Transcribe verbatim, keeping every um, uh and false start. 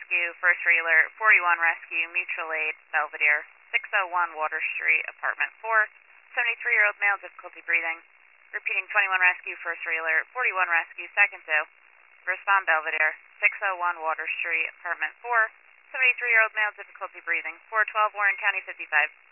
Rescue, First Alert, forty-one Rescue, Mutual Aid, Belvedere, six oh one Water Street, Apartment four, seventy-three-year-old male, difficulty breathing. Repeating, twenty-one Rescue, First Alert, forty-one Rescue, Second two. Respond Belvedere, six oh one Water Street, Apartment four, seventy-three-year-old male, difficulty breathing. four twelve Warren County, fifty-five.